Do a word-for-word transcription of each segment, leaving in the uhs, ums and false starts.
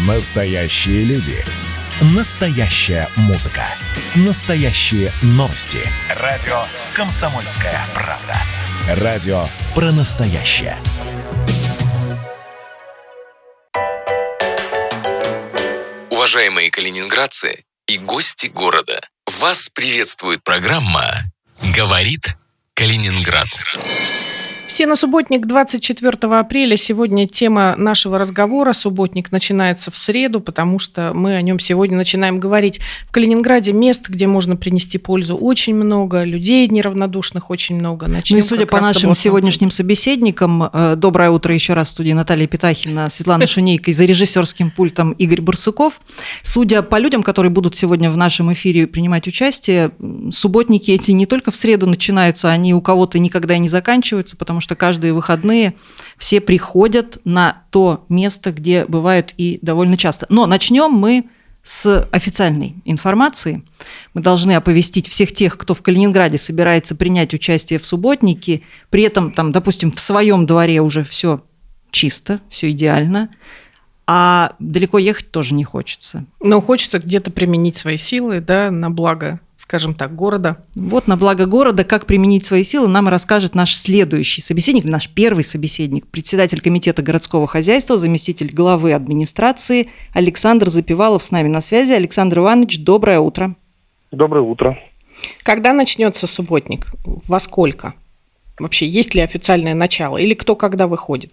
Настоящие люди. Настоящая музыка. Настоящие новости. Радио «Комсомольская правда». Радио про настоящее. Уважаемые калининградцы и гости города, вас приветствует программа «Говорит Калининград». Все на субботник двадцать четвёртого апреля. Сегодня тема нашего разговора. Субботник начинается в среду, потому что мы о нем сегодня начинаем говорить. В Калининграде мест, где можно принести пользу, очень много. Людей неравнодушных очень много. Начнем ну и судя по нашим сегодняшним собеседникам, доброе утро еще раз в студии Наталья Петахина, Светлана Шунейко и за режиссерским пультом Игорь Барсуков. Судя по людям, которые будут сегодня в нашем эфире принимать участие, субботники эти не только в среду начинаются, они у кого-то никогда и не заканчиваются, потому что что каждые выходные все приходят на то место, где бывают и довольно часто. Но начнем мы с официальной информации. Мы должны оповестить всех тех, кто в Калининграде собирается принять участие в субботнике, при этом, там, допустим, в своем дворе уже все чисто, все идеально, а далеко ехать тоже не хочется. Но хочется где-то применить свои силы, да, на благо, скажем так, города. Вот на благо города, как применить свои силы, нам и расскажет наш следующий собеседник, наш первый собеседник, председатель комитета городского хозяйства, заместитель главы администрации Александр Запевалов с нами на связи. Александр Иванович, доброе утро. Доброе утро. Когда начнется субботник? Во сколько? Вообще, есть ли официальное начало? Или кто когда выходит?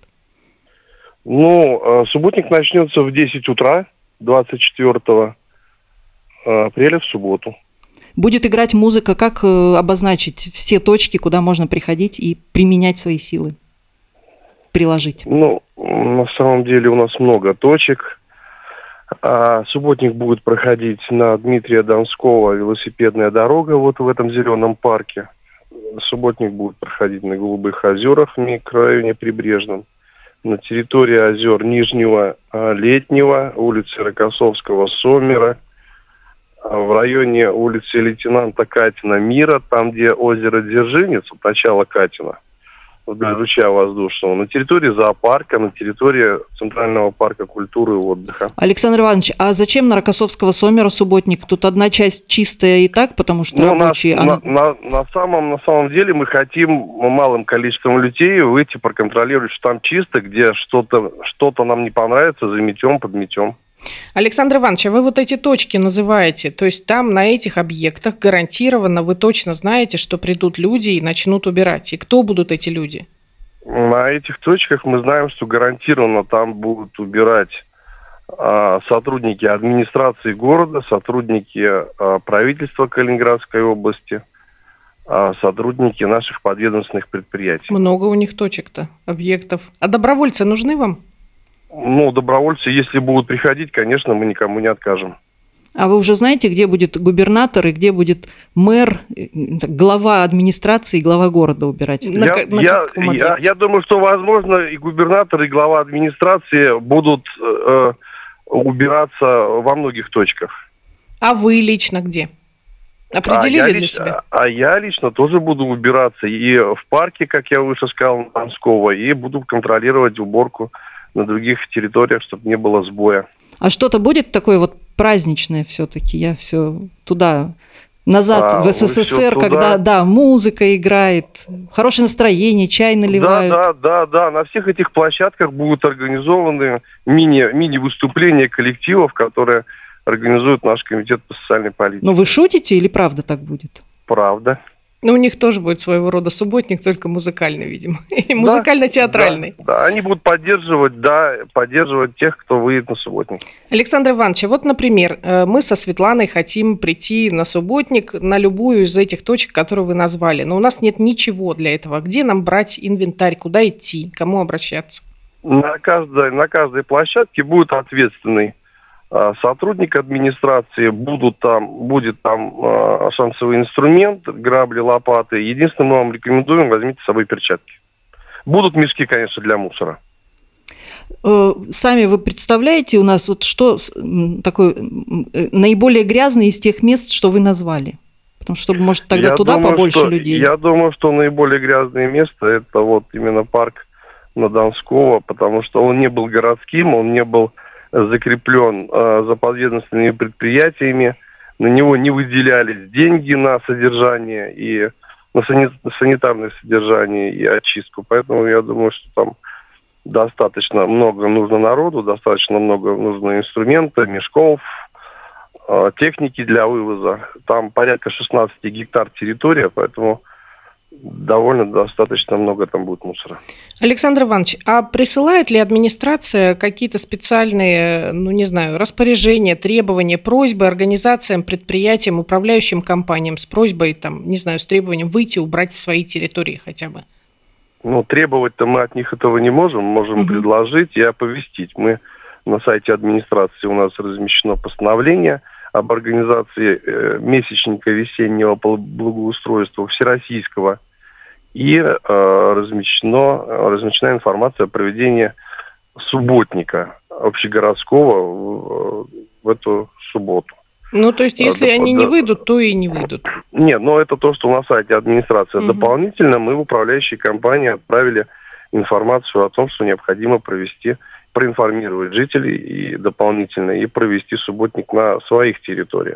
Ну, субботник начнется в десять утра, двадцать четвёртого апреля, в субботу. Будет играть музыка. Как обозначить все точки, куда можно приходить и применять свои силы, приложить? Ну, на самом деле у нас много точек. А субботник будет проходить на Дмитрия Донского, велосипедная дорога, вот в этом зеленом парке. Субботник будет проходить на Голубых озерах в микрорайоне Прибрежном. На территории озер Нижнего Летнего, улицы Рокоссовского, Сомера, в районе улицы лейтенанта Катина Мира, там, где озеро Дзержинец, от начала Катина, вдоль ручья воздушного, на территории зоопарка, на территории Центрального парка культуры и отдыха. Александр Иванович, а зачем на Рокоссовского Сомера субботник? Тут одна часть чистая и так, потому что ну, рабочие... На, она... на, на, самом, на самом деле мы хотим малым количеством людей выйти, проконтролировать, что там чисто, где что-то, что-то нам не понравится, заметем, подметем. Александр Иванович, а вы вот эти точки называете, то есть там на этих объектах гарантированно вы точно знаете, что придут люди и начнут убирать. И кто будут эти люди? На этих точках мы знаем, что гарантированно там будут убирать а, сотрудники администрации города, сотрудники а, правительства Калининградской области, а, сотрудники наших подведомственных предприятий. Много у них точек-то, объектов. А добровольцы нужны вам? Ну, добровольцы, если будут приходить, конечно, мы никому не откажем. А вы уже знаете, где будет губернатор и где будет мэр, глава администрации и глава города убирать? На, я, на я, я, я думаю, что, возможно, и губернатор, и глава администрации будут э, убираться во многих точках. А вы лично где? Определили а для лично, себя? А я лично тоже буду убираться и в парке, как я выше сказал, Донского, и буду контролировать уборку на других территориях, чтобы не было сбоя. А что-то будет такое вот праздничное все-таки? Я все туда, назад а, в СССР, когда, да, музыка играет, хорошее настроение, чай наливают. Да, да, да, да. На всех этих площадках будут организованы мини, мини-выступления коллективов, которые организует наш комитет по социальной политике. Но вы шутите или правда так будет? Правда. Ну, у них тоже будет своего рода субботник, только музыкальный, видимо. И музыкально-театральный. Да, да, они будут поддерживать, да, поддерживать тех, кто выйдет на субботник. Александр Иванович, вот, например, мы со Светланой хотим прийти на субботник на любую из этих точек, которые вы назвали, но у нас нет ничего для этого. Где нам брать инвентарь, куда идти, кому обращаться? На каждой, на каждой площадке будет ответственный сотрудник администрации, будут там, будет там э, шансовый инструмент, грабли, лопаты. Единственное, мы вам рекомендуем, возьмите с собой перчатки. Будут мешки, конечно, для мусора. Сами вы представляете у нас, вот что такое наиболее грязное из тех мест, что вы назвали? Потому что, может, тогда я туда думаю, побольше что, людей? Я думаю, что наиболее грязное место – это вот именно парк на Донского, потому что он не был городским, он не был закреплен э, за подведомственными предприятиями, на него не выделялись деньги на содержание и на санитарное содержание и очистку. Поэтому я думаю, что там достаточно много нужно народу, достаточно много нужно инструмента, мешков, техники для вывоза. Там порядка шестнадцать гектар территория, поэтому довольно достаточно много там будет мусора. Александр Иванович, а присылает ли администрация какие-то специальные, ну не знаю, распоряжения, требования, просьбы организациям, предприятиям, управляющим компаниям с просьбой, там, не знаю, с требованием выйти, убрать свои территории хотя бы? Ну, требовать-то мы от них этого не можем, можем угу. предложить и оповестить. Мы на сайте администрации у нас размещено постановление об организации э, месячника весеннего благоустройства всероссийского и э, размещено, размещена информация о проведении субботника общегородского в, в эту субботу. Ну, то есть, если да, они да, не выйдут, то и не выйдут. Нет, но это то, что на сайте администрации. Угу. Дополнительно мы в управляющей компании отправили информацию о том, что необходимо провести, проинформировать жителей и дополнительно и провести субботник на своих территориях.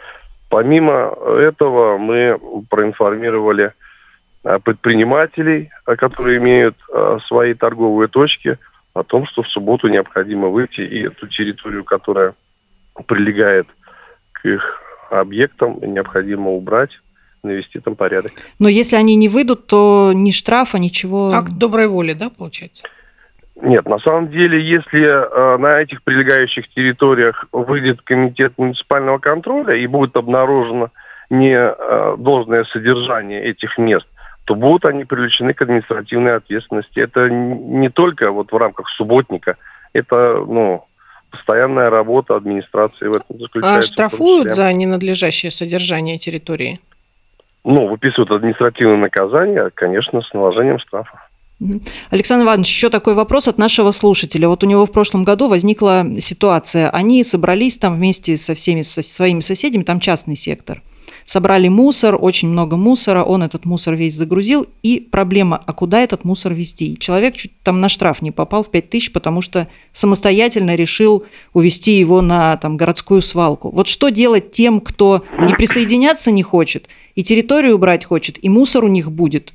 Помимо этого мы проинформировали предпринимателей, которые имеют свои торговые точки, о том, что в субботу необходимо выйти и эту территорию, которая прилегает к их объектам, необходимо убрать, навести там порядок. Но если они не выйдут, то ни штрафа, ничего... Акт доброй воли, да, получается? Нет, на самом деле, если э, на этих прилегающих территориях выйдет комитет муниципального контроля и будет обнаружено не э, должное содержание этих мест, то будут они привлечены к административной ответственности. Это не только вот в рамках субботника, это, ну, постоянная работа администрации в этом заключается. А штрафуют за ненадлежащее содержание территории? Ну, выписывают административное наказание, конечно, с наложением штрафа. Александр Иванович, еще такой вопрос от нашего слушателя. Вот у него в прошлом году возникла ситуация. Они собрались там вместе со всеми со своими соседями, там частный сектор. Собрали мусор, очень много мусора, он этот мусор весь загрузил, и проблема, а куда этот мусор везти? Человек чуть там на штраф не попал в пять тысяч, потому что самостоятельно решил увезти его на там, городскую свалку. Вот что делать тем, кто не присоединяться не хочет, и территорию убрать хочет, и мусор у них будет,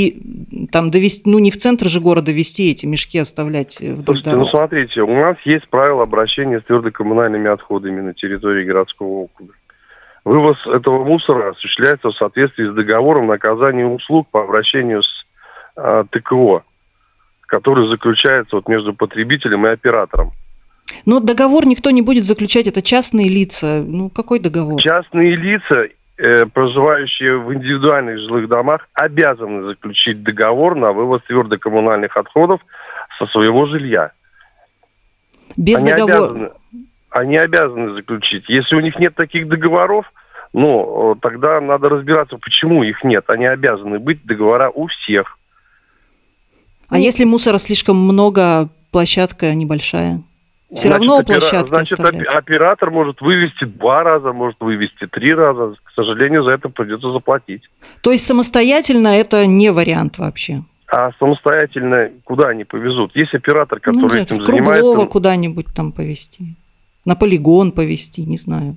и там довести, ну не в центр же города везти эти мешки, оставлять вдоль Слушайте, дорог. ну смотрите, у нас есть правила обращения с твердокоммунальными отходами на территории городского округа. Вывоз этого мусора осуществляется в соответствии с договором на оказание услуг по обращению с э, ТКО, который заключается вот между потребителем и оператором. Но договор никто не будет заключать, это частные лица. Ну, какой договор? Частные лица, э, проживающие в индивидуальных жилых домах, обязаны заключить договор на вывоз твердокоммунальных отходов со своего жилья. Без Они договора? Обязаны, они обязаны заключить. Если у них нет таких договоров, ну, тогда надо разбираться, почему их нет. Они обязаны быть, договора у всех. А ну, если мусора слишком много, площадка небольшая? Все значит, равно у опера... площадки Значит, оставлять. оператор может вывести два раза, может вывести три раза. К сожалению, за это придется заплатить. То есть самостоятельно это не вариант вообще? А самостоятельно куда они повезут? Есть оператор, который ну, этим в занимается. Круглово куда-нибудь там повезти. На полигон повезти, не знаю.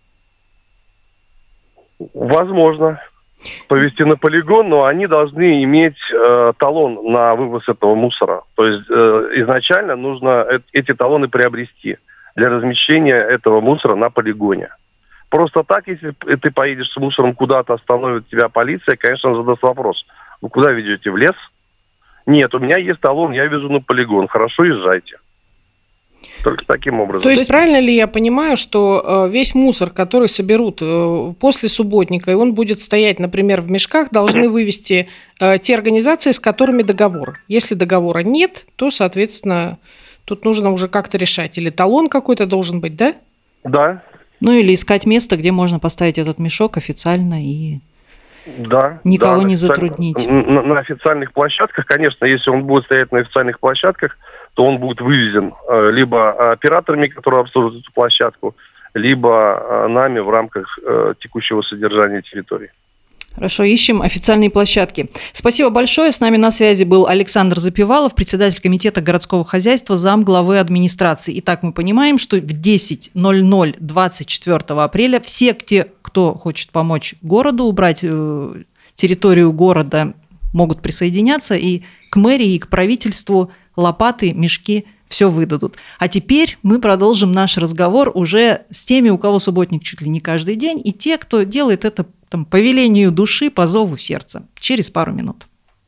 Возможно. Повезти на полигон, но они должны иметь э, талон на вывоз этого мусора. То есть э, изначально нужно э- эти талоны приобрести для размещения этого мусора на полигоне. Просто так, если ты поедешь с мусором куда-то, остановит тебя полиция, конечно, задаст вопрос. Вы куда ведете, в лес? Нет, у меня есть талон, я везу на полигон. Хорошо, езжайте. Только таким образом. То есть правильно ли я понимаю, что весь мусор, который соберут после субботника, и он будет стоять, например, в мешках, должны вывести те организации, с которыми договор? Если договора нет, то, соответственно, тут нужно уже как-то решать. Или талон какой-то должен быть, да? Да. Ну или искать место, где можно поставить этот мешок официально и да, никого да, не официаль... затруднить. На, на официальных площадках, конечно, если он будет стоять на официальных площадках, то он будет вывезен э, либо операторами, которые обслуживают эту площадку, либо э, нами в рамках э, текущего содержания территории. Хорошо, ищем официальные площадки. Спасибо большое. С нами на связи был Александр Запевалов, председатель комитета городского хозяйства, замглавы администрации. Итак, мы понимаем, что в десять ноль ноль двадцать четвёртого апреля все те, кто хочет помочь городу, убрать э, территорию города, могут присоединяться и к мэрии, и к правительству лопаты, мешки, все выдадут. А теперь мы продолжим наш разговор уже с теми, у кого субботник чуть ли не каждый день, и те, кто делает это там, по велению души, по зову сердца. Через пару минут.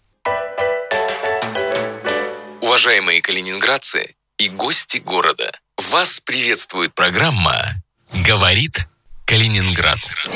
Уважаемые калининградцы и гости города, вас приветствует программа «Говорит Калининград».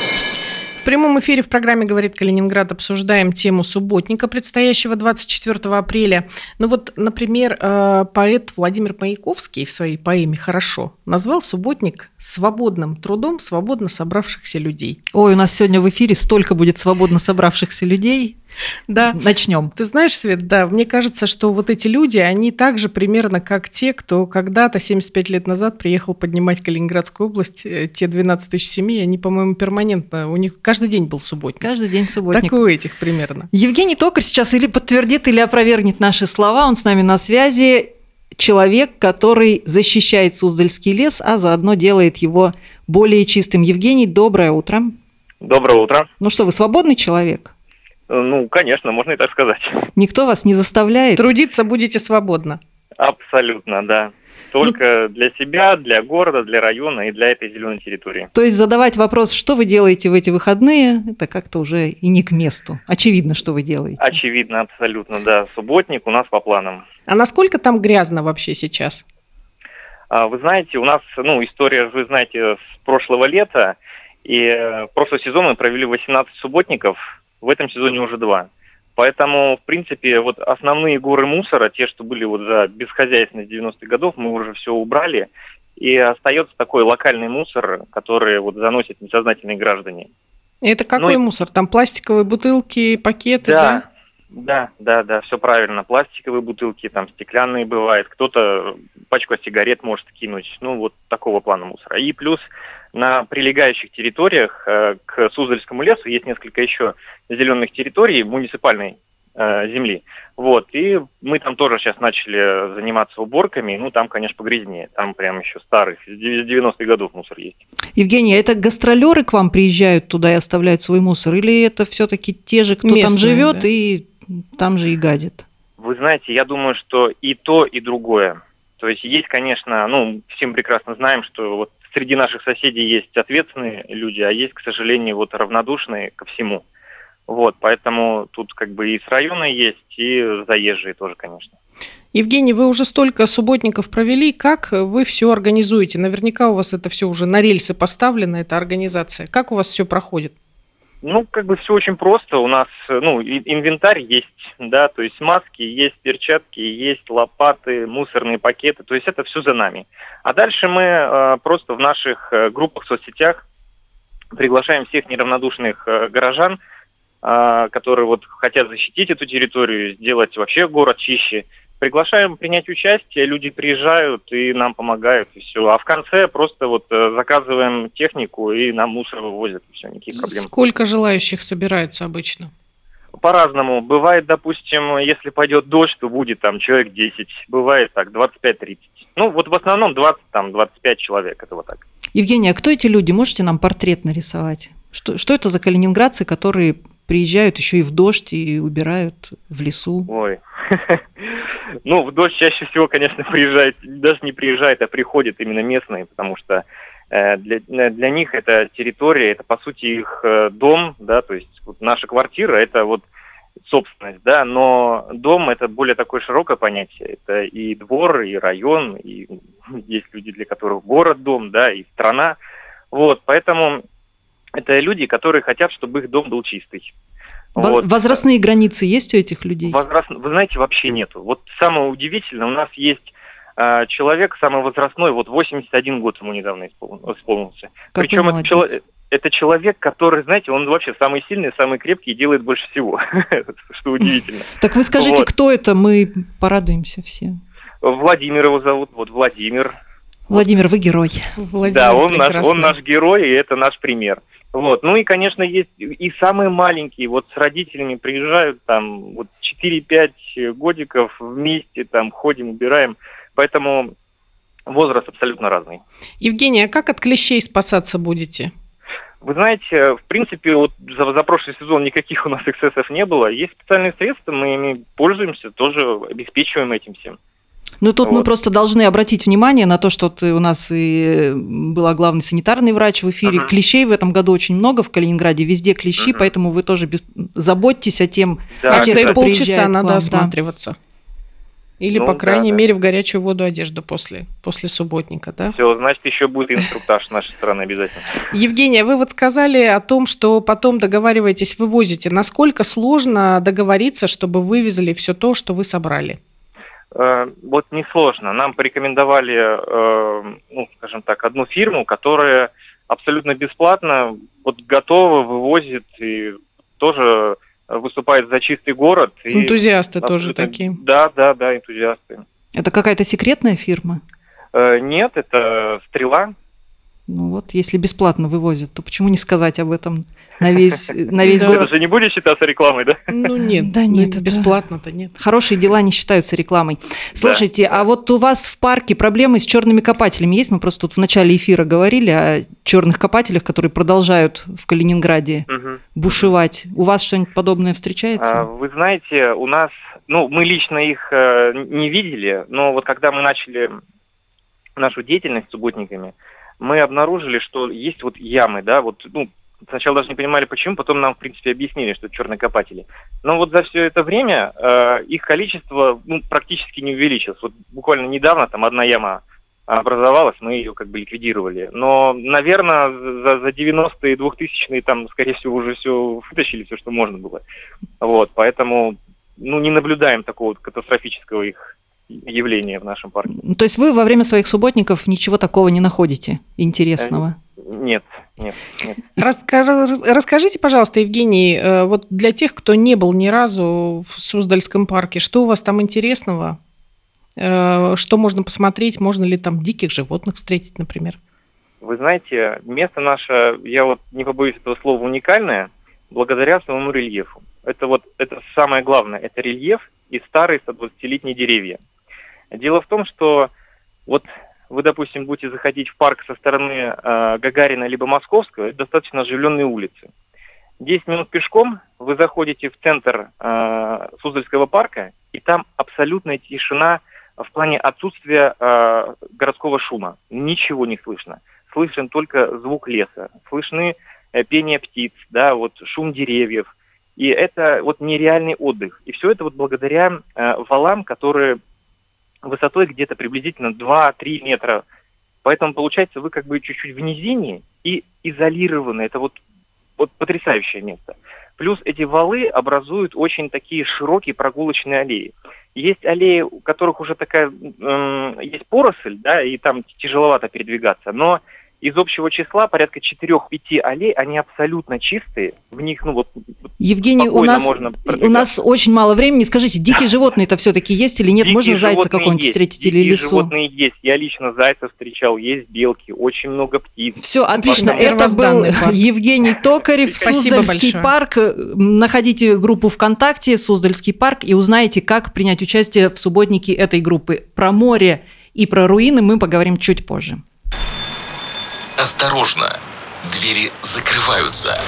В прямом эфире в программе «Говорит Калининград» обсуждаем тему субботника, предстоящего двадцать четвёртого апреля. Ну вот, например, поэт Владимир Маяковский в своей поэме «Хорошо» назвал субботник свободным трудом свободно собравшихся людей. Ой, у нас сегодня в эфире столько будет свободно собравшихся людей. Да. Начнем. Ты знаешь, Свет, да, мне кажется, что вот эти люди, они так же примерно как те, кто когда-то семьдесят пять лет назад приехал поднимать Калининградскую область, те двенадцать тысяч семей, они, по-моему, перманентно, у них каждый день был субботник. Каждый день субботник. Так и у этих примерно. Евгений Токарь сейчас или подтвердит, или опровергнет наши слова, он с нами на связи. Человек, который защищает Суздальский лес, а заодно делает его более чистым. Евгений, доброе утро. Доброе утро. Ну что, вы свободный человек? Ну, конечно, можно и так сказать. Никто вас не заставляет? Трудиться будете свободно. Абсолютно, да. Только ну, для себя, для города, для района и для этой зеленой территории. То есть задавать вопрос, что вы делаете в эти выходные, это как-то уже и не к месту. Очевидно, что вы делаете. Очевидно, абсолютно, да. Субботник у нас по планам. А насколько там грязно вообще сейчас? А, вы знаете, у нас, ну, история, вы знаете, с прошлого лета, и в прошлый сезон мы провели восемнадцать субботников, в этом сезоне уже два. Поэтому, в принципе, вот основные горы мусора, те, что были вот за бесхозяйственность девяностых годов, мы уже все убрали. И остается такой локальный мусор, который вот заносят несознательные граждане. Это какой ну, мусор? Там пластиковые бутылки, пакеты, да? Да, да, да, да, все правильно. Пластиковые бутылки, там стеклянные бывает. Кто-то пачку сигарет может кинуть. Ну, вот такого плана мусора. И плюс на прилегающих территориях э, к Суздальскому лесу есть несколько еще зеленых территорий муниципальной э, земли. Вот, и мы там тоже сейчас начали заниматься уборками. Ну, там, конечно, погрязнее. Там прям еще старых, с девяностых годов мусор есть. Евгений, а это гастролеры к вам приезжают туда и оставляют свой мусор? Или это все-таки те же, кто местные, там живет, да? И там же и гадит? Вы знаете, я думаю, что и то, и другое. То есть есть, конечно, ну, все мы прекрасно знаем, что вот среди наших соседей есть ответственные люди, а есть, к сожалению, вот равнодушные ко всему. Вот, поэтому тут как бы и с района есть, и заезжие тоже, конечно. Евгений, вы уже столько субботников провели, как вы все организуете? Наверняка у вас это все уже на рельсы поставлено, эта организация. Как у вас все проходит? Ну, как бы все очень просто. У нас, ну, инвентарь есть, да, то есть маски есть, перчатки есть, лопаты, мусорные пакеты, то есть это все за нами. А дальше мы э, просто в наших э, группах в соцсетях приглашаем всех неравнодушных э, горожан, э, которые вот хотят защитить эту территорию, сделать вообще город чище. Приглашаем принять участие, люди приезжают и нам помогают, и все. А в конце просто вот заказываем технику, и нам мусор вывозят, и все, никаких проблем. Сколько желающих собирается обычно? По-разному. Бывает, допустим, если пойдет дождь, то будет там человек десять. Бывает так, двадцать пять тридцать. Ну, вот в основном двадцать, там, двадцать пять человек, это вот так. Евгений, а кто эти люди? Можете нам портрет нарисовать? Что, что это за калининградцы, которые приезжают еще и в дождь и убирают в лесу? Ой, ну, в дождь чаще всего, конечно, приезжает, даже не приезжает, а приходят именно местные, потому что э, для, для них эта территория, это, по сути, их э, дом, да, то есть вот наша квартира, это вот собственность, да, но дом – это более такое широкое понятие, это и двор, и район, и есть люди, для которых город дом, да, и страна, вот, поэтому это люди, которые хотят, чтобы их дом был чистый. Вот. Возрастные границы есть у этих людей? Возраст... Вы знаете, вообще нету. Вот самое удивительное, у нас есть э, человек самый возрастной, вот восемьдесят один год ему недавно испол... исполнился. Какой Причем это, чело... это человек, который, знаете, он вообще самый сильный, самый крепкий и делает больше всего, что удивительно. Так вы скажите, кто это, мы порадуемся все. Владимир его зовут, вот Владимир. Владимир, вы герой. Да, он наш, он наш герой, и это наш пример. Вот. Ну и, конечно, есть и самые маленькие, вот с родителями приезжают, там, вот четыре-пять годиков вместе, там, ходим, убираем, поэтому возраст абсолютно разный. Евгений, а как от клещей спасаться будете? Вы знаете, в принципе, вот за, за прошлый сезон никаких у нас эксцессов не было. Есть специальные средства, мы ими пользуемся, тоже обеспечиваем этим всем. Ну, тут вот. мы просто должны обратить внимание на то, что ты у нас и была главный санитарный врач в эфире. Uh-huh. Клещей в этом году очень много в Калининграде, везде клещи, uh-huh. поэтому вы тоже без... заботьтесь о тем, да, о тех, каждые кто полчаса приезжает надо вам, осматриваться. Да. Или, ну, по крайней да, мере, да. в горячую воду одежду после, после субботника, да? Все, значит, еще будет инструктаж с нашей стороны обязательно. Евгения, вы вот сказали о том, что потом договариваетесь, вывозите. Насколько сложно договориться, чтобы вывезли все то, что вы собрали? Э, вот несложно. Нам порекомендовали, э, ну, скажем так, одну фирму, которая абсолютно бесплатно вот готова, вывозит и тоже... выступает за чистый город. Энтузиасты и тоже такие. Да, да, да, энтузиасты. Это какая-то секретная фирма? Э, нет, это «Стрела». Ну вот, если бесплатно вывозят, то почему не сказать об этом на весь, на весь город? Это же не будет считаться рекламой, да? Ну нет, да нет, бесплатно-то нет. Хорошие дела не считаются рекламой. Слушайте, а вот у вас в парке проблемы с черными копателями есть? Мы просто тут в начале эфира говорили о черных копателях, которые продолжают в Калининграде бушевать. У вас что-нибудь подобное встречается? Вы знаете, у нас, ну, мы лично их не видели, но вот когда мы начали нашу деятельность с субботниками, мы обнаружили, что есть вот ямы, да, вот, ну, сначала даже не понимали, почему, потом нам, в принципе, объяснили, что это черные копатели. Но вот за все это время э, их количество, ну, практически не увеличилось. Вот буквально недавно там одна яма образовалась, мы ее как бы ликвидировали. Но, наверное, за, за девяностые и двухтысячные там, скорее всего, уже все вытащили, все, что можно было. Вот, поэтому, ну, не наблюдаем такого вот катастрофического их явление в нашем парке. То есть вы во время своих субботников ничего такого не находите интересного? Нет, нет, нет. Расскажите, пожалуйста, Евгений, вот для тех, кто не был ни разу в Суздальском парке, что у вас там интересного? Что можно посмотреть? Можно ли там диких животных встретить, например? Вы знаете, место наше, я вот не побоюсь этого слова, уникальное, благодаря своему рельефу. Это вот это самое главное, это рельеф и старые сто двадцатилетние деревья. Дело в том, что вот вы, допустим, будете заходить в парк со стороны э, Гагарина либо Московского, это достаточно оживленные улицы. десять минут пешком вы заходите в центр э, Суздальского парка, и там абсолютная тишина в плане отсутствия э, городского шума. Ничего не слышно. Слышен только звук леса, слышны э, пение птиц, да, вот шум деревьев. И это вот нереальный отдых. И все это вот благодаря э, валам, которые высотой где-то приблизительно два-три метра. Поэтому, получается, вы как бы чуть-чуть в низине и изолированы. Это вот, вот потрясающее место. Плюс эти валы образуют очень такие широкие прогулочные аллеи. Есть аллеи, у которых уже такая, э, есть поросль, да, и там тяжеловато передвигаться, но из общего числа порядка четырех-пяти аллей, они абсолютно чистые. В них, ну вот, Евгений, у нас, у нас очень мало времени. Скажите, дикие животные-то все-таки есть или нет? Дикие Можно зайца какого-нибудь встретить или лису? Дикие животные есть. Я лично зайцев встречал, есть белки, очень много птиц. Все, отлично. Это был Евгений Токарев, Суздальский парк. Находите группу ВКонтакте «Суздальский парк» и узнаете, как принять участие в субботнике этой группы. Про море и про руины мы поговорим чуть позже. Осторожно, двери закрываются.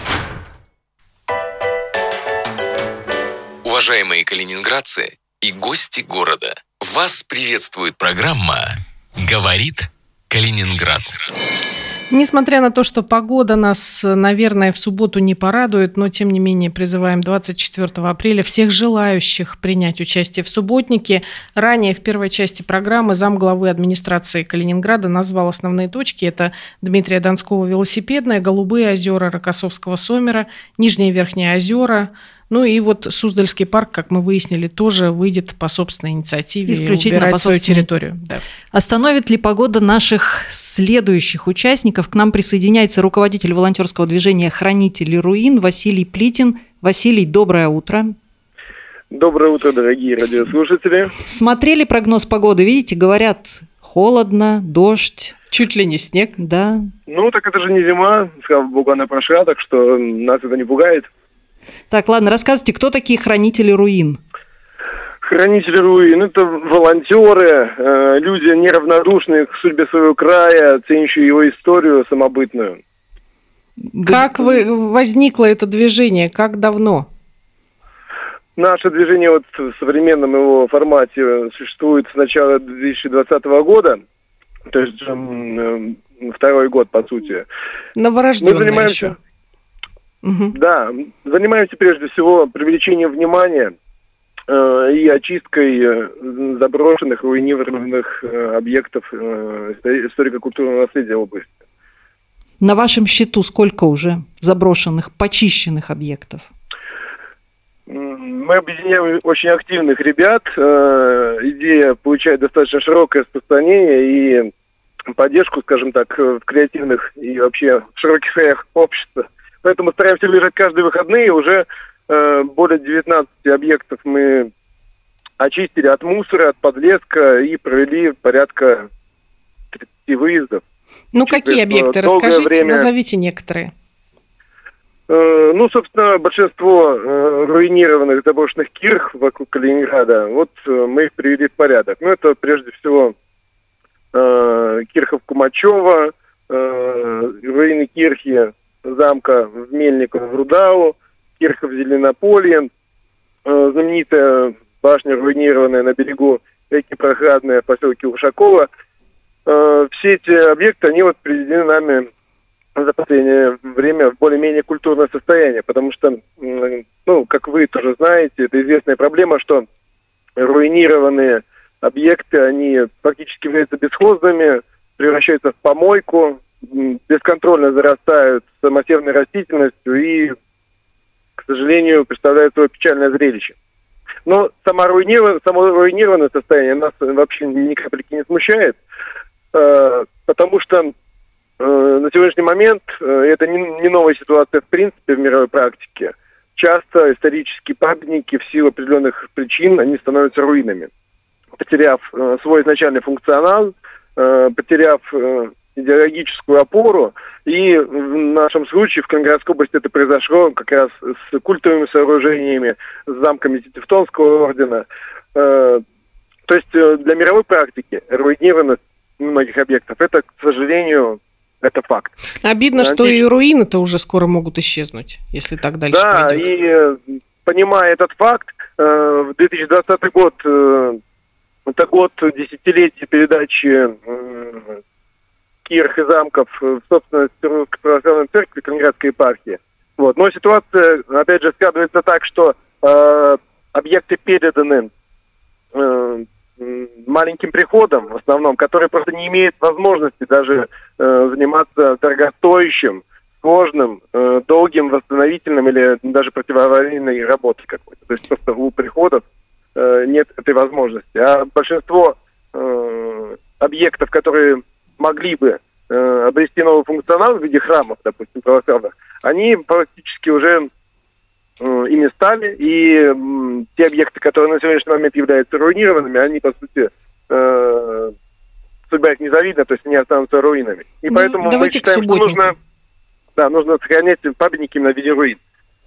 Уважаемые калининградцы и гости города, вас приветствует программа «Говорит Калининград». Несмотря на то, что погода нас, наверное, в субботу не порадует, но, тем не менее, призываем двадцать четвёртого апреля всех желающих принять участие в субботнике. Ранее в первой части программы замглавы администрации Калининграда назвал основные точки. Это Дмитрия Донского велосипедная, Голубые озера Рокоссовского Сомера, Нижние и Верхние озера. Ну и вот Суздальский парк, как мы выяснили, тоже выйдет по собственной инициативе исключительно убирать по свою собственной... территорию. Да. Остановит ли погода наших следующих участников? К нам присоединяется руководитель волонтерского движения «Хранители руин» Василий Плитин. Василий, доброе утро. Доброе утро, дорогие радиослушатели. Смотрели прогноз погоды? Видите, говорят, холодно, дождь. Чуть ли не снег. Да. Ну, так это же не зима, слава богу, она прошла, так что нас это не пугает. Так, ладно, рассказывайте, кто такие хранители руин? Хранители руин – это волонтеры, э, люди неравнодушные к судьбе своего края, ценящие его историю самобытную. Как вы, возникло это движение? Как давно? Наше движение вот в современном его формате существует с начала две тысячи двадцатого года, то есть э, второй год, по сути. Новорожденное Мы занимаемся, еще. Угу. Да, занимаемся прежде всего привлечением внимания э, и очисткой э, заброшенных, руинированных э, объектов э, историко-культурного наследия области. На вашем счету сколько уже заброшенных, почищенных объектов? Мы объединяем очень активных ребят. Идея получает достаточно широкое распространение и поддержку, скажем так, в креативных и вообще в широких слоях общества. Поэтому стараемся лежать каждые выходные. Уже более девятнадцати объектов мы очистили от мусора, от подлеска и провели порядка тридцати выездов. Ну, какие объекты? Расскажите, время... назовите некоторые. Ну, собственно, большинство э, руинированных заброшенных кирх вокруг Калининграда, вот э, мы их привели в порядок. Ну, это прежде всего э, кирха в Кумачево, э, руины кирхи замка в Мельниково в Рудау, кирха в Зеленополье, э, знаменитая башня, руинированная на берегу реки Прохладная в поселке Ушакова. Э, все эти объекты, они вот приведены нами за последнее время в более-менее культурное состояние, потому что, ну, как вы тоже знаете, это известная проблема, что руинированные объекты, они практически являются бесхозными, превращаются в помойку, бесконтрольно зарастают самосевной растительностью и, к сожалению, представляют собой печальное зрелище. Но само руинированное, само руинированное состояние нас вообще ни капельки не смущает, потому что на сегодняшний момент это не новая ситуация в принципе в мировой практике. Часто исторические памятники в силу определенных причин они становятся руинами, потеряв свой изначальный функционал, потеряв идеологическую опору. И в нашем случае в Калининградской области это произошло как раз с культовыми сооружениями, с замками Тевтонского ордена. То есть для мировой практики руинированность многих объектов это, к сожалению, это факт. Обидно, Надеюсь... что и руины-то уже скоро могут исчезнуть, если так дальше да, пойдет. Да, и понимая этот факт, в две тысячи двадцатый год, это год десятилетия передачи кирх и замков в собственность Русской Православной Церкви Калининградской епархии. Вот. Но ситуация, опять же, складывается так, что э, объекты переданы э, маленьким приходам, в основном, которые просто не имеют возможности даже э, заниматься дорогостоящим, сложным, э, долгим, восстановительным или даже противоаварийной работой какой-то. То есть просто у приходов э, нет этой возможности. А большинство э, объектов, которые могли бы э, обрести новый функционал в виде храмов, допустим, православных, они практически уже ими стали, и м, те объекты, которые на сегодняшний момент являются руинированными, они, по сути, э, судьба их незавидна, то есть они останутся руинами. И ну, поэтому мы считаем, что нужно, да, нужно сохранять памятники именно в виде руин.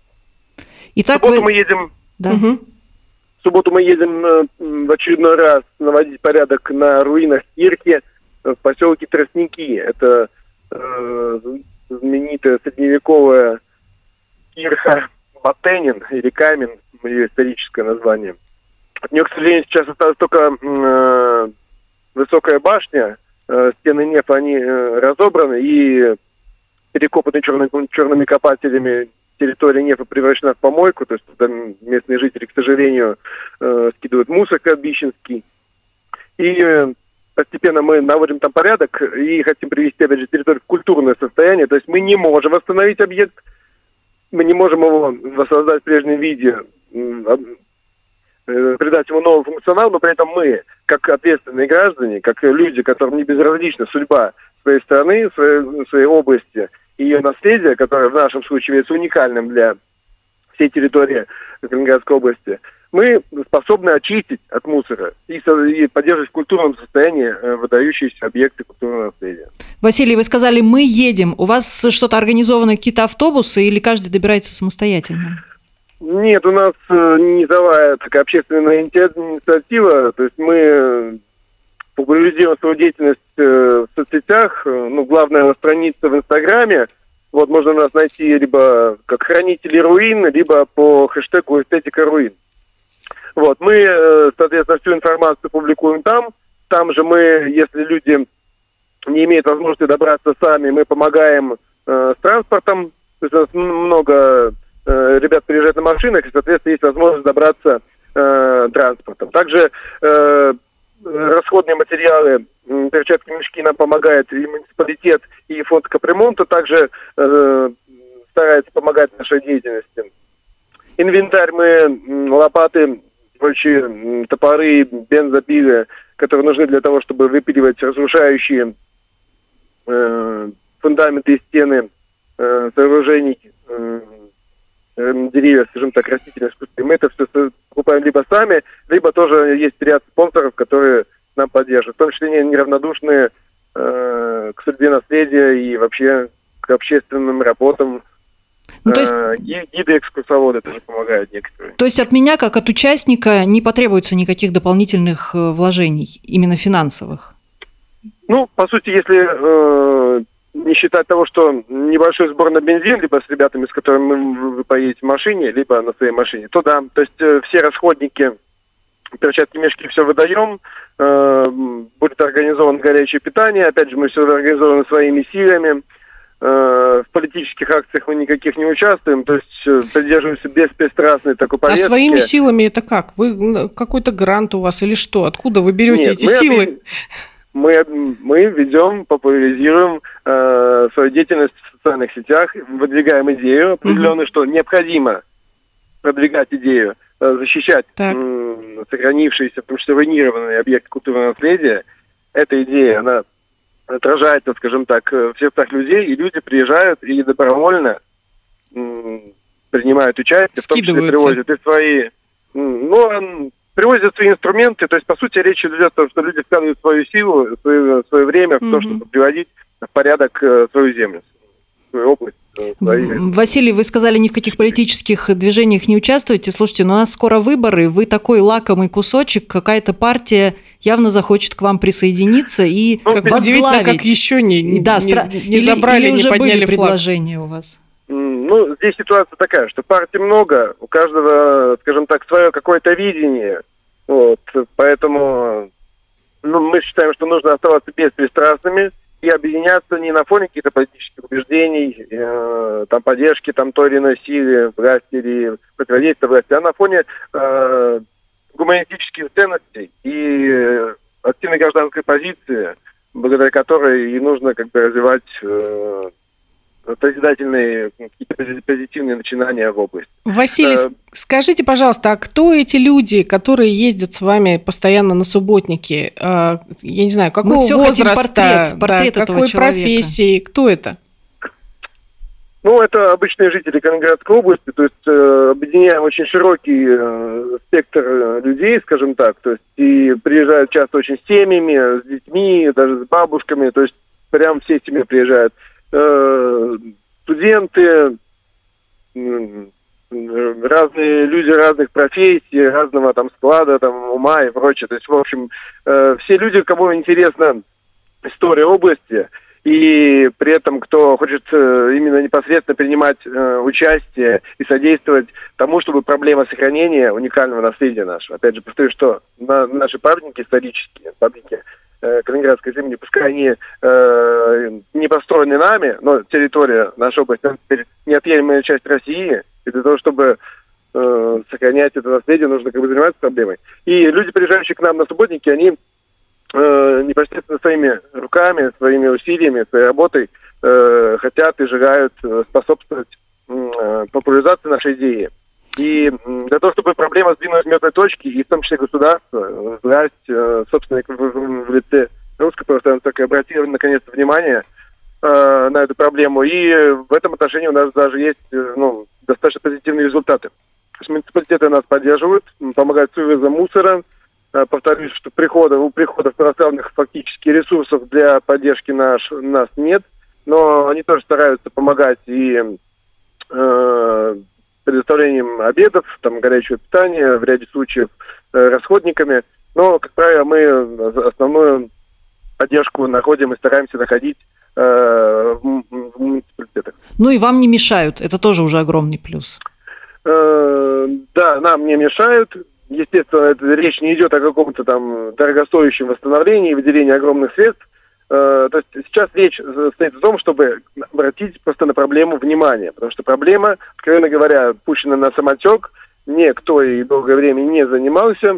Итак, в субботу вы... мы едем... Да. В субботу мы едем э, в очередной раз наводить порядок на руинах кирхи в поселке Тростники. Это э, знаменитая средневековая кирха Батенин или Камень, ее историческое название. От нее, к сожалению, сейчас осталась только э, высокая башня, э, стены нефа, они э, разобраны и перекопаны черными, черными копателями. Территория нефа превращена в помойку, то есть туда местные жители, к сожалению, э, скидывают мусор кладбищенский. И э, постепенно мы наводим там порядок и хотим привести, опять же, территорию в культурное состояние. То есть мы не можем восстановить объект, мы не можем его воссоздать в прежнем виде, придать ему новый функционал, но при этом мы, как ответственные граждане, как люди, которым не безразлична судьба своей страны, своей, своей области и ее наследия, которое в нашем случае является уникальным для всей территории Калининградской области, мы способны очистить от мусора и, и поддерживать в культурном состоянии выдающиеся объекты культурного наследия. Василий, вы сказали, мы едем. У вас что-то организовано, какие-то автобусы, или каждый добирается самостоятельно? Нет, у нас низовая такая общественная инициатива, то есть мы популяризируем свою деятельность в соцсетях, ну, главное, на странице в Инстаграме. Вот, можно нас найти либо как хранители руин, либо по хэштегу «Эстетика руин». Вот, мы, соответственно, всю информацию публикуем там. Там же мы, если люди не имеют возможности добраться сами, мы помогаем э, с транспортом. То есть у нас много э, ребят приезжают на машинах, и, соответственно, есть возможность добраться э, транспортом. Также э, расходные материалы, э, перчатки, мешки нам помогает и муниципалитет, и фонд капремонта также э, старается помогать нашей деятельности. Инвентарь мы, лопаты, прочие топоры, бензопилы, которые нужны для того, чтобы выпиливать разрушающие э, фундаменты и стены э, сооружений, э, э, деревьев, скажем так, растительных искусств. Мы это все покупаем либо сами, либо тоже есть ряд спонсоров, которые нам поддерживают, в том числе неравнодушные э, к судьбе наследия и вообще к общественным работам. Ну, то есть... Гиды-экскурсоводы тоже помогают некоторые. То есть от меня, как от участника, не потребуется никаких дополнительных вложений, именно финансовых? Ну, по сути, если э, не считать того, что небольшой сбор на бензин, либо с ребятами, с которыми вы поедете в машине, либо на своей машине, то да. То есть э, все расходники, перчатки, мешки, все выдаем. Э, будет организовано горячее питание. Опять же, мы все организованы своими силами. В политических акциях мы никаких не участвуем, то есть придерживаемся беспристрастной такой повестки. А своими силами это как? Вы какой-то грант у вас или что? Откуда вы берете Нет, эти мы силы? Объ... Мы, мы ведем, популяризируем э, свою деятельность в социальных сетях, выдвигаем идею определенную, угу. что необходимо продвигать идею, э, защищать э, сохранившиеся, в том числе руинированные объекты культурного наследия. Эта идея, она отражается, скажем так, в сердцах людей, и люди приезжают и добровольно м, принимают участие, в том числе привозят и свои, ну, привозят свои инструменты, то есть, по сути, речь идет о том, что люди вкладывают свою силу, свое, свое время в то, чтобы приводить в порядок свою землю, свою область. Василий, вы сказали, ни в каких политических движениях не участвуете. Слушайте, ну у нас скоро выборы, вы такой лакомый кусочек, какая-то партия явно захочет к вам присоединиться и ну, возглавить. Как еще не, да, не, стра... не забрали, или, или не уже подняли были флаг. Предложения у вас? Ну, здесь ситуация такая, что партий много, у каждого, скажем так, свое какое-то видение. Вот, поэтому ну, мы считаем, что нужно оставаться беспристрастными и объединяться не на фоне каких-то политических убеждений, э, там, поддержки там, той или иной силы, власти или противодействия власти, а на фоне э, гуманистических ценностей и э, активной гражданской позиции, благодаря которой и нужно как бы развивать э, созидательные, какие-то позитивные начинания в области. Василий, э, скажите, пожалуйста, а кто эти люди, которые ездят с вами постоянно на субботники? Я не знаю, какого Мы все возраста, портрет, портрет да, этого какой человека. профессии, кто это? Ну, это обычные жители Калининградской области, то есть э, объединяем очень широкий э, спектр э, людей, скажем так, то есть и приезжают часто очень с семьями, с детьми, даже с бабушками, то есть прям все семьи приезжают. Э, студенты, э, разные люди разных профессий, разного там склада, там ума и прочее, то есть, в общем, э, все люди, кому интересна история области, и при этом, кто хочет именно непосредственно принимать э, участие и содействовать тому, чтобы проблема сохранения уникального наследия нашего. Опять же, повторю, что на, наши памятники исторические, памятники э, Калининградской земли, пускай они э, не построены нами, но территория нашей области теперь неотъемлемая часть России, и для того, чтобы э, сохранять это наследие, нужно как бы заниматься проблемой. И люди, приезжающие к нам на субботники, они Э, непосредственно своими руками, своими усилиями, своей работой э, хотят и желают способствовать э, популяризации нашей идеи. И э, для того, чтобы проблема сдвинулась с мертвой точки, и в том числе государство, власть, э, собственно, в, в, в лице Русской Православной Церкви обратили наконец-то внимание э, на эту проблему. И в этом отношении у нас даже есть э, ну, достаточно позитивные результаты. муниципалитеты нас поддерживают, помогают с вывозом мусора. Повторюсь, что прихода, у приходов православных фактически ресурсов для поддержки наш, нас нет, но они тоже стараются помогать и э, предоставлением обедов, там, горячего питания, в ряде случаев э, расходниками. Но, как правило, мы основную поддержку находим и стараемся находить э, в, в муниципалитетах. Ну и вам не мешают, это тоже уже огромный плюс. Э, да, нам не мешают. Естественно, это, речь не идет о каком-то там дорогостоящем восстановлении, выделении огромных средств. Э, то есть сейчас речь стоит в том, чтобы обратить просто на проблему внимания. Потому что проблема, откровенно говоря, пущена на самотек. Никто и долгое время не занимался.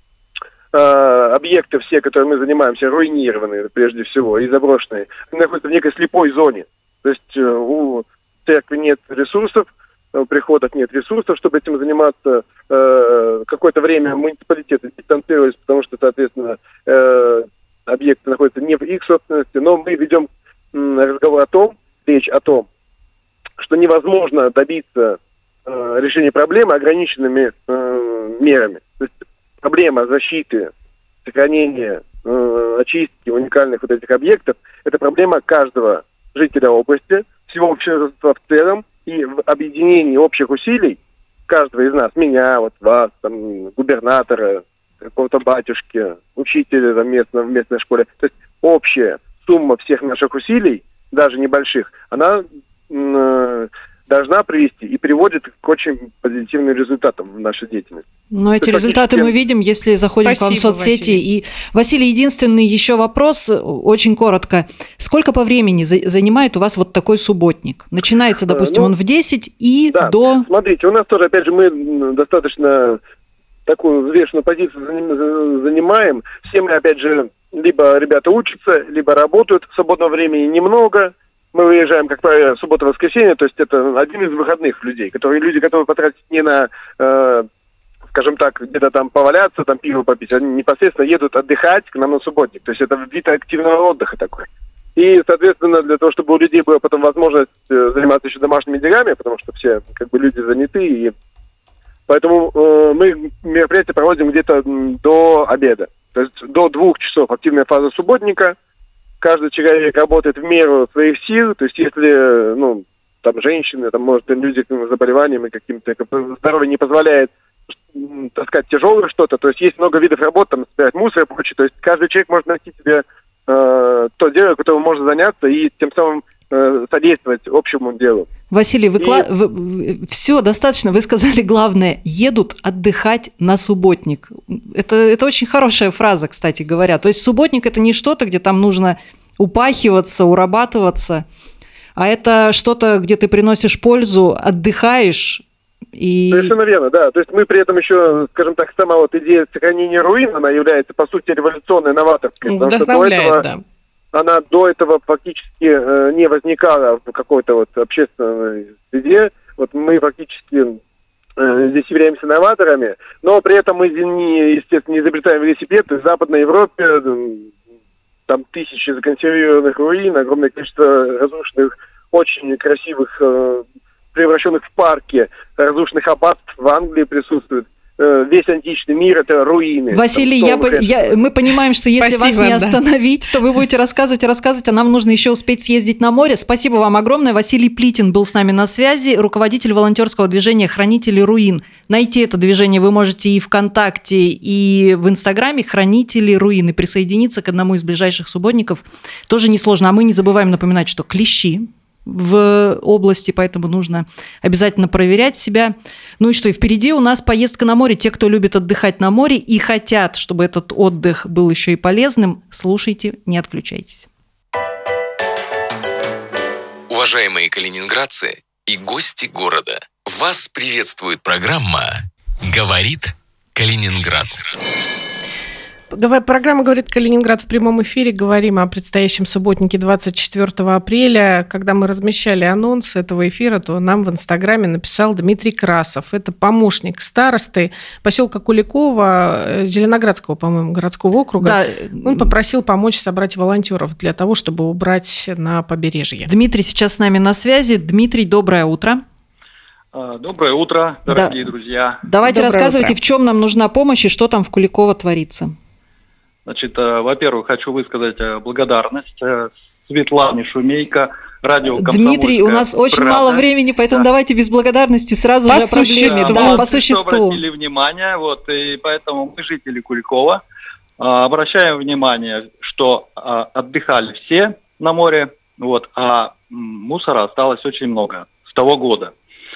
Э, объекты все, которые мы занимаемся, руинированные прежде всего и заброшенные, они находятся в некой слепой зоне. То есть э, у церкви нет ресурсов, у приходов нет ресурсов, чтобы этим заниматься. Э, какое-то время муниципалитеты дистанцировались, потому что, соответственно, э, объекты находятся не в их собственности, но мы ведем м, разговор о том, речь о том, что невозможно добиться э, решения проблемы ограниченными э, мерами. То есть проблема защиты, сохранения, э, очистки уникальных вот этих объектов – это проблема каждого жителя области, всего общества в целом, и в объединении общих усилий каждого из нас, меня, вот вас, там, губернатора, какого-то батюшки, учителя там, местного, в местной школе, то есть общая сумма всех наших усилий, даже небольших, она э, должна привести и приводит к очень позитивным результатам в нашей деятельности. Но эти результаты мы видим, если заходим Спасибо, к вам в соцсети. Василий. И, Василий, единственный еще вопрос, очень коротко. Сколько по времени занимает у вас вот такой субботник? Начинается, допустим, ну, он в десять и да, до... Смотрите, у нас тоже, опять же, мы достаточно такую взвешенную позицию занимаем. Все мы, опять же, либо ребята учатся, либо работают. Свободного времени немного. Мы выезжаем, как правило, суббота-воскресенье, то есть это один из выходных людей, которые люди готовы потратить не на... Э, скажем так, где-то там поваляться, там пиво попить, они непосредственно едут отдыхать к нам на субботник. То есть это вид активного отдыха такой. И, соответственно, для того, чтобы у людей была потом возможность заниматься еще домашними делами, потому что все как бы люди заняты, и поэтому э, мы мероприятие проводим где-то до обеда. То есть до двух часов активная фаза субботника. Каждый человек работает в меру своих сил. То есть если, ну, там женщины, там, может, люди с заболеваниями каким-то, здоровье не позволяет таскать тяжелое что-то, то есть есть много видов работ, там, собирать мусор и прочее, то есть каждый человек может найти себе э, то дело, которым можно заняться и тем самым э, содействовать общему делу. Василий, вы, и... кла... вы... все достаточно, вы сказали главное, едут отдыхать на субботник. Это, это очень хорошая фраза, кстати говоря. То есть субботник – это не что-то, где там нужно упахиваться, урабатываться, а это что-то, где ты приносишь пользу, отдыхаешь. И... Совершенно верно, да. То есть мы при этом еще, скажем так, сама вот идея сохранения руин, она является, по сути, революционной, новаторской. Вдохновляет, да. Она до этого фактически э, не возникала в какой-то вот общественной среде. Вот мы фактически э, здесь являемся новаторами, но при этом мы, не, естественно, не изобретаем велосипед. В Западной Европе э, там тысячи законсервированных руин, огромное количество разрушенных, очень красивых э, превращенных в парки, разрушенных аббатств в Англии присутствует. Весь античный мир – это руины. Василий, я, я, мы понимаем, что если Спасибо, вас не да. остановить, то вы будете рассказывать и рассказывать, а нам нужно еще успеть съездить на море. Спасибо вам огромное. Василий Плитин был с нами на связи, руководитель волонтерского движения «Хранители руин». Найти это движение вы можете и ВКонтакте, и в Инстаграме «Хранители руин». И присоединиться к одному из ближайших субботников тоже несложно. А мы не забываем напоминать, что клещи в области, поэтому нужно обязательно проверять себя. Ну и что, и впереди у нас поездка на море. Те, кто любит отдыхать на море и хотят, чтобы этот отдых был еще и полезным, слушайте, не отключайтесь. Уважаемые калининградцы и гости города, вас приветствует программа «Говорит Калининград». Программа «Говорит Калининград» в прямом эфире. Говорим о предстоящем субботнике двадцать четвёртого апреля. Когда мы размещали анонс этого эфира, то нам в Инстаграме написал Дмитрий Красов. Это помощник старосты поселка Куликово, Зеленоградского, по-моему, городского округа. Да. Он попросил помочь собрать волонтеров для того, чтобы убрать на побережье. Дмитрий сейчас с нами на связи. Дмитрий, доброе утро. Доброе утро, дорогие да. друзья. Давайте Доброе рассказывайте, утро. В чем нам нужна помощь и что там в Куликово творится. Значит, во-первых, хочу высказать благодарность Светлане Шумейко, радио «Комсомольская Дмитрий, у нас очень правда». мало времени, поэтому да. давайте без благодарности сразу по же о проблеме. Да, вот, по существу. Что обратили внимание, вот, и поэтому мы, жители Куликова, обращаем внимание, что отдыхали все на море, вот, а мусора осталось очень много с того года.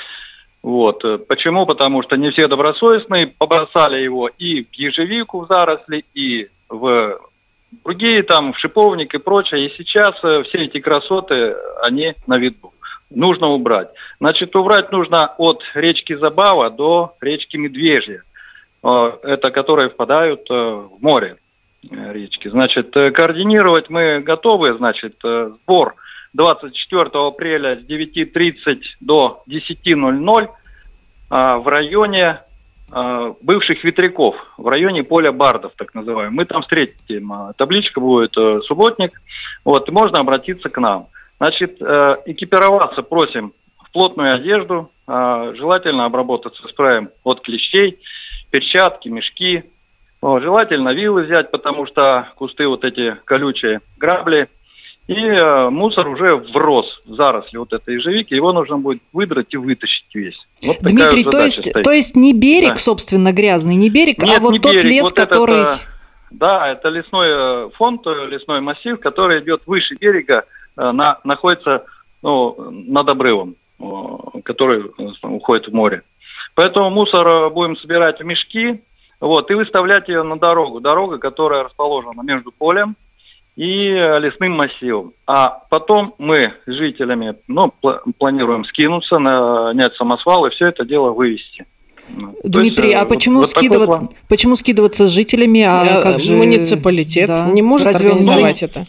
Вот. Почему? Потому что не все добросовестные, побросали его и в ежевику в заросли, и в другие, там, в шиповник и прочее. И сейчас все эти красоты, они на виду. Нужно убрать. Значит, убрать нужно от речки Забава до речки Медвежья. Это которые впадают в море речки. Значит, координировать мы готовы. Значит, сбор двадцать четвёртого апреля с девяти тридцать до десяти ноль-ноль в районе бывших ветряков, в районе поля Бардов, так называемый. Мы там встретим, табличка будет «Субботник», вот, можно обратиться к нам. Значит, экипироваться просим в плотную одежду, желательно обработаться спреем от клещей, перчатки, мешки, желательно вилы взять, потому что кусты вот эти колючие, грабли. И э, мусор уже врос в заросли вот этой ежевики, его нужно будет выдрать и вытащить весь. Вот Дмитрий, то есть, то есть не берег, да. собственно, грязный, не берег, Нет, а вот не тот берег. лес, вот который... Это, да, это лесной фонд, лесной массив, который идет выше берега, на, находится ну, над обрывом, который уходит в море. Поэтому мусор будем собирать в мешки, вот, и выставлять ее на дорогу. Дорога, которая расположена между полем и лесным массивом. А потом мы с жителями ну, пл- планируем скинуться, нанять самосвал и все это дело вывезти. Дмитрий, есть, а почему, вот скидывать, почему скидываться с жителями? А как же... Муниципалитет да. не может Разве организовать он... это?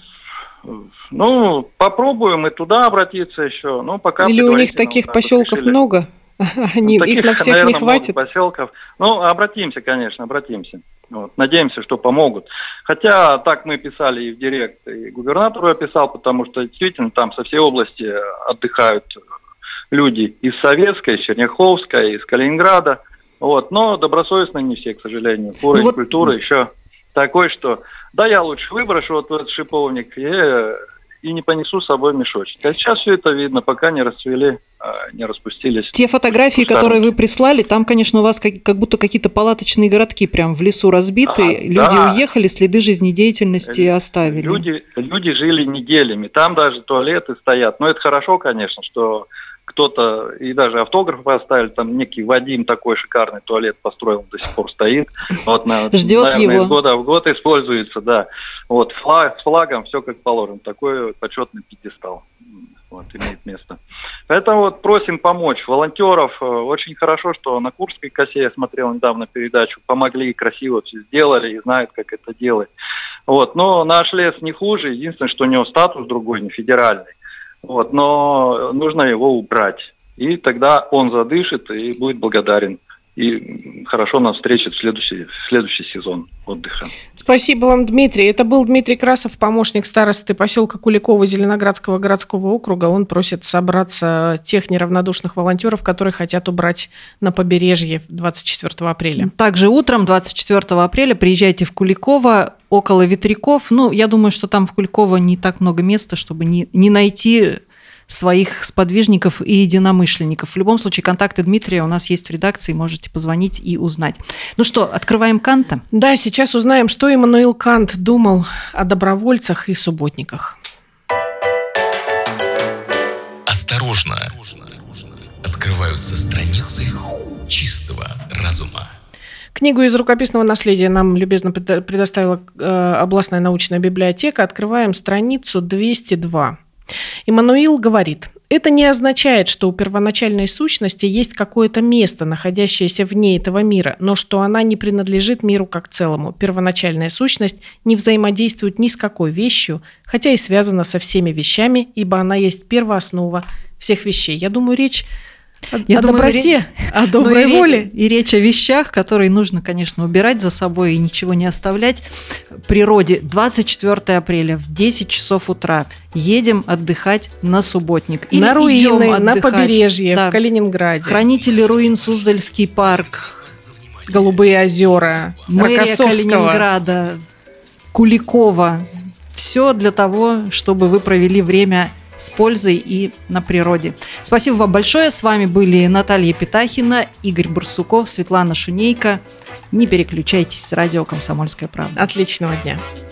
Ну, попробуем и туда обратиться еще. Ну, пока Или у них таких вот поселков решили. много? Они, ну, таких, их на всех наверное, не хватит? много поселков. Ну, обратимся, конечно, обратимся. Вот. Надеемся, что помогут. Хотя так мы писали и в директ, и губернатору я писал, потому что действительно там со всей области отдыхают люди из Советской, из Черняховской, из Калининграда. Вот. Но добросовестно не все, к сожалению. Уровень ну, вот... культуры еще такой, что да, я лучше выброшу вот этот шиповник и, и не понесу с собой мешочек. А сейчас все это видно, пока не расцвели, не распустились. Те фотографии, которые вы прислали, там, конечно, у вас как, как будто какие-то палаточные городки прям в лесу разбиты. А, люди да. уехали, следы жизнедеятельности оставили. Люди, люди жили неделями. Там даже туалеты стоят. Но это хорошо, конечно, что кто-то, и даже автографы поставили, там некий Вадим такой шикарный туалет построил, до сих пор стоит. Вот, ждет наверное, его. Из года в год используется, да. Вот, флаг, с флагом все как положено. Такой почетный пьедестал. Вот, имеет место. Поэтому вот просим помочь волонтеров. Очень хорошо, что на Курской косе, я смотрел недавно передачу, помогли, красиво все сделали и знают, как это делать. Вот, но наш лес не хуже, единственное, что у него статус другой, не федеральный. Вот, но нужно его убрать. И тогда он задышит и будет благодарен. И хорошо нас встретит в следующий, в следующий сезон отдыха. Спасибо вам, Дмитрий. Это был Дмитрий Красов, помощник старосты поселка Куликово Зеленоградского городского округа. Он просит собраться тех неравнодушных волонтеров, которые хотят убрать на побережье двадцать четвёртого апреля. Также утром двадцать четвёртого апреля приезжайте в Куликово около ветряков. Ну, я думаю, что там в Куликово не так много места, чтобы не, не найти своих сподвижников и единомышленников. В любом случае, контакты Дмитрия у нас есть в редакции, можете позвонить и узнать. Ну что, открываем Канта? Да, сейчас узнаем, что Иммануил Кант думал о добровольцах и субботниках. Осторожно! Открываются страницы чистого разума. Книгу из рукописного наследия нам любезно предоставила областная научная библиотека. Открываем страницу двести два. Иммануил говорит: это не означает, что у первоначальной сущности есть какое-то место, находящееся вне этого мира, но что она не принадлежит миру как целому. Первоначальная сущность не взаимодействует ни с какой вещью, хотя и связана со всеми вещами, ибо она есть первооснова всех вещей. Я думаю, речь Я о думаю, доброте, о доброй и воле. И речь о вещах, которые нужно, конечно, убирать за собой и ничего не оставлять. В природе двадцать четвёртого апреля в десять часов утра едем отдыхать на Субботник. Или на руины, отдыхать. На побережье, да. В Калининграде. Хранители руин Суздальский парк. Голубые озера. Мэрия Калининграда. Куликова. Все для того, чтобы вы провели время с пользой и на природе. Спасибо вам большое. С вами были Наталья Петахина, Игорь Барсуков, Светлана Шунейко. Не переключайтесь, радио «Комсомольская правда». Отличного дня.